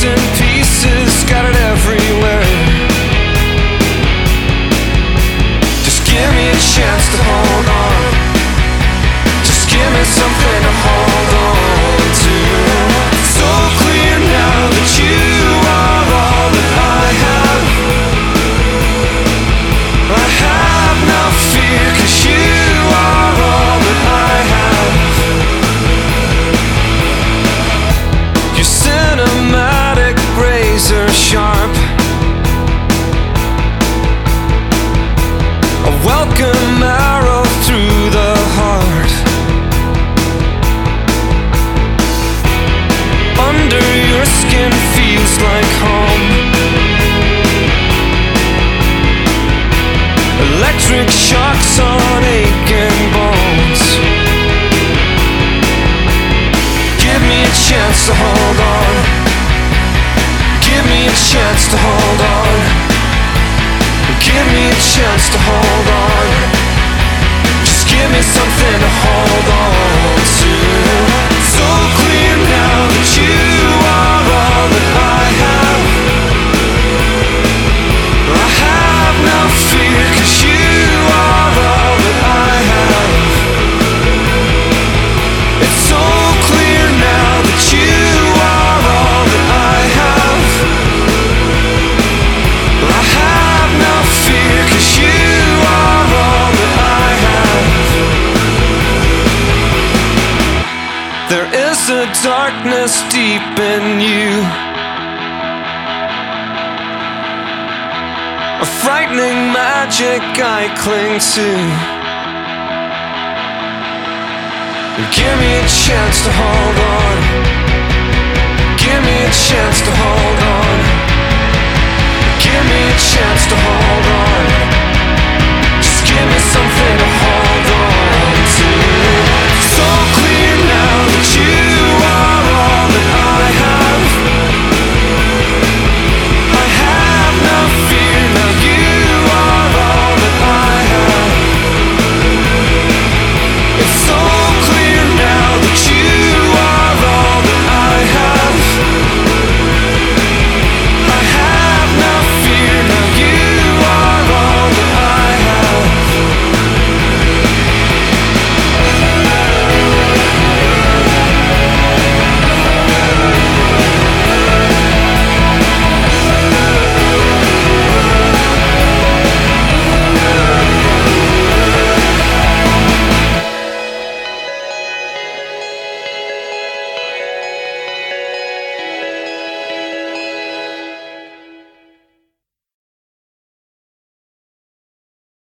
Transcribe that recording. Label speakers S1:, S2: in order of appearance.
S1: bits and pieces scattered everywhere. Just give me a chance to hold on. Just give me something to hold on to. So clear now that you are all that I have. I have no fear, 'cause you are all that I have. Your cinematic razor sharp, a welcome arrow through the heart. Under your skin feels like home. Electric shocks on aching bones. Give me a chance to hold on. Give me a chance to hold on. Give me a chance to hold on. Just give me something to hold on to. So clear now that you are all that I have. I have no fear, 'cause you are all that I have. It's so clear now that you are all that I have. I have no fear, 'cause you are all that I have. There is a darkness deep in you, a frightening magic I cling to. Give me a chance to hold on. Give me a